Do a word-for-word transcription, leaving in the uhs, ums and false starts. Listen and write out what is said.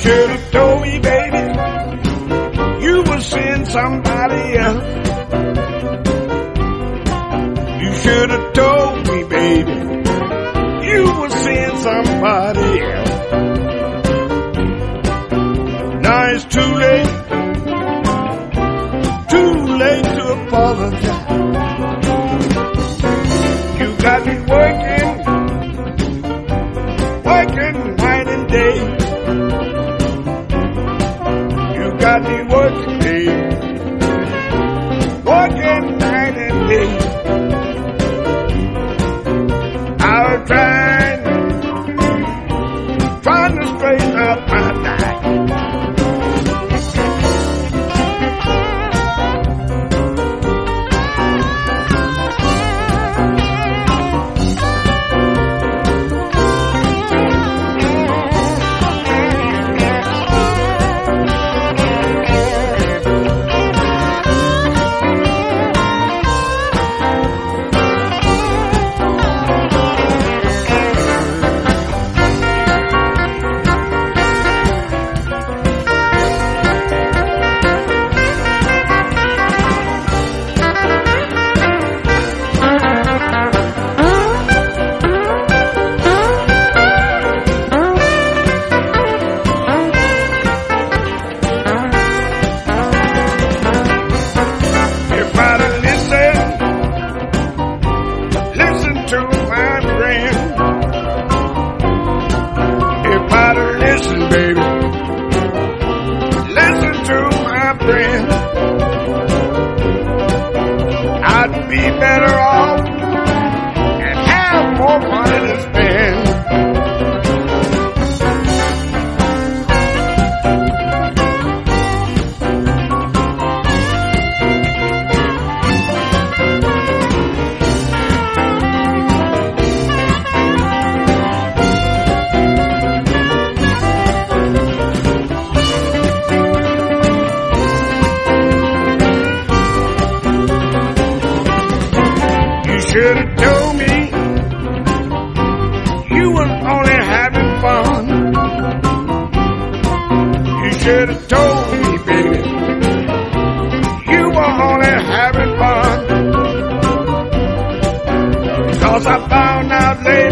should have told me, baby, you were seeing somebody else. You should have told me, baby, you were seeing somebody else. Now it's too late, too late to apologize. You got me working, working night and day. You got me working, baby, working night and day. I was trying, trying to straighten out my life. Listen, baby, listen to my friend. I'd be better off and have more money to spend. You should have told me you was only having fun. You should have told me, baby, you were only having fun. 'Cause I found out later